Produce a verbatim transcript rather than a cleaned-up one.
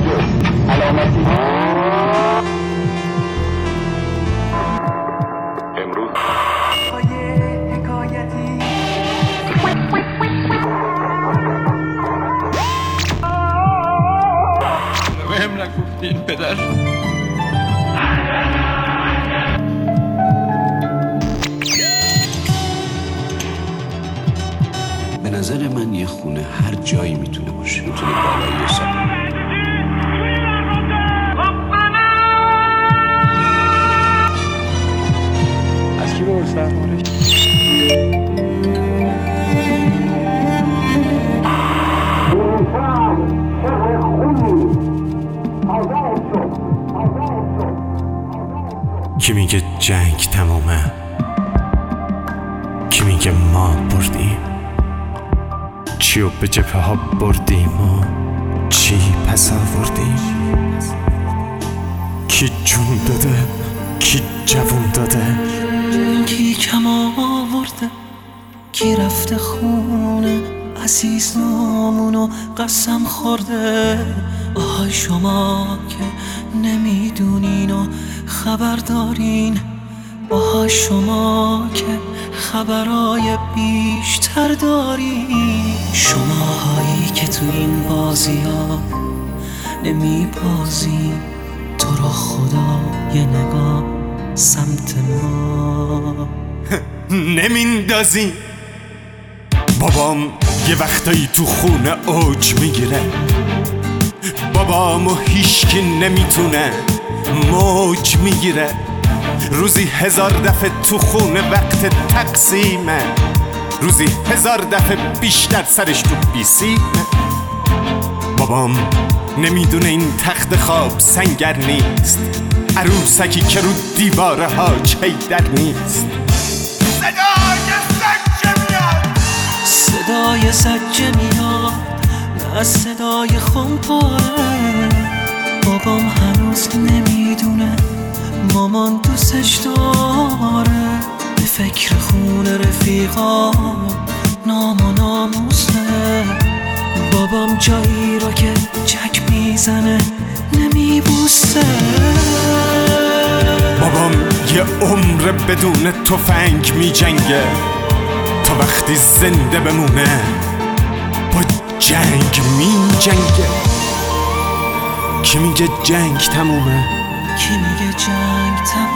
علامتی امروز حکایتی بهم نگفتین پدر. به نظر من یه خونه هر جایی میتونه باشه، میتونه بالای سر. از کی برس دربارش؟ کی میگه جنگ تمومه؟ کی میگه ما بردیم؟ چیو به جبهه ها بردیم و چی پس آوردیم؟ کی جون داده؟ کی جوون داده؟ کی کم آورده؟ کی رفته خونه عزیز نامونو قسم خورده؟ آهای شما که نمیدونین و خبر دارین، آهای شما که خبرای بیشتر دارین، شماهایی که تو این بازی ها نمی بازین، تو رو خدا یه نگاه سمت ما نمیندازی. بابام یه وقتایی تو خونه اوج میگیره، بابامو هیچکی نمیتونه موج میگیره، روزی هزار دفعه تو خونه وقت تقسیمه، روزی هزار دفعه بیشتر سرش تو بیسیمه. بابام نمیدونه این تخت خواب سنگر نیست، عروسکی که رو دیواره ها چیدر نیست. صدای زجه میاد، صدای زجه میاد، نه صدای خمپاره. بابام هنوز نمیدونه مامان دوستش داره، به فکر خونه رفیقا نام و ناموسه. بابام جایی رو که چک میزنه نمیبوسه. بابام یه عمر بدون تفنگ میجنگه تا وقتی زنده بمونه با جنگ میجنگه. کی میگه جنگ تمومه؟ کی میگه جنگ تمومه؟